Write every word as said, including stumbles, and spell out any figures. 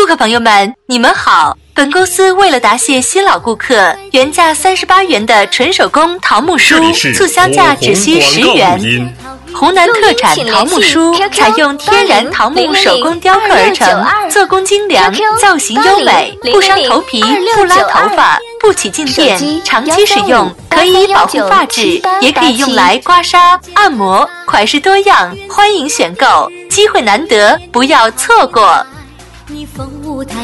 顾客朋友们，你们好！本公司为了答谢新老顾客，原价三十八元的纯手工桃木梳促销价只需十元。湖南特产桃木梳采用天然桃木手工雕刻而成，做工精良，造型优美，不伤头皮，不拉头发，不起静电，长期使用可以保护发质，也可以用来刮痧、按摩，款式多样，欢迎选购，机会难得，不要错过。